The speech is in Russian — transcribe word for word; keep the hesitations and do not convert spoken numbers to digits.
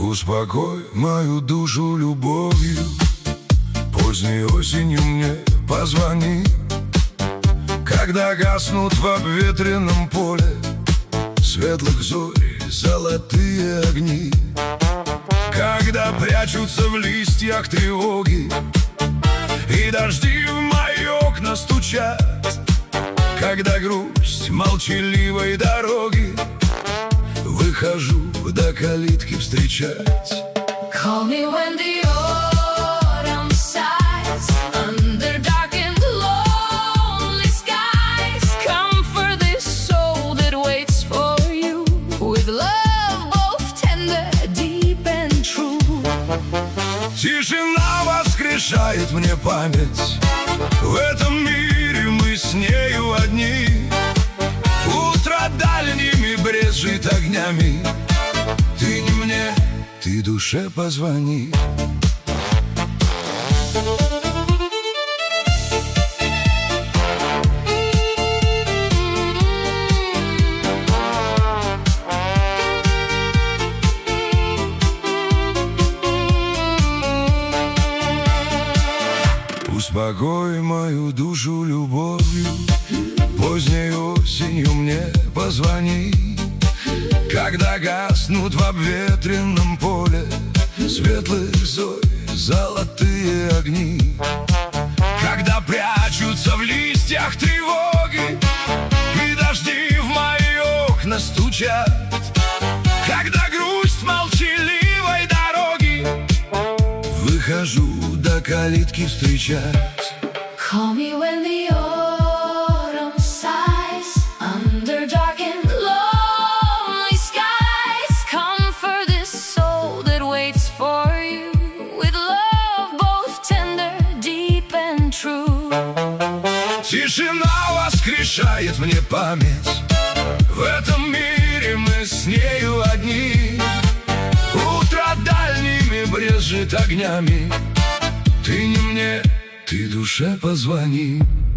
Успокой мою душу любовью, поздней осенью мне позвони, когда гаснут в обветренном поле светлых зорь золотые огни, когда прячутся в листьях тревоги и дожди в мои окна стучат, когда грусть молчаливой дороги выхожу до калитки встречать. Call me when the autumn sighs, under dark and lonely skies. Come for this soul that waits for you, with love both tender, deep and true. Тишина воскрешает мне память, в этом мире мы с нею одни. Утро дальними брезжит огнями, ты не мне, ты душе позвони. Успокой мою душу любовью, поздней осенью мне позвони, когда гаснут в обветренном поле светлых зорь золотые огни, когда прячутся в листьях тревоги и дожди в мои окна стучат, когда грусть молчаливой дороги выхожу до калитки встречать. Call me when the autumn sighs, under dark and lonely skies. Come for this soul that waits for you, with love both tender, deep and true. Тишина воскрешает мне память, в этом мире мы с нею одни. Утро дальними брезжит огнями, ты не мне, ты душе позвони.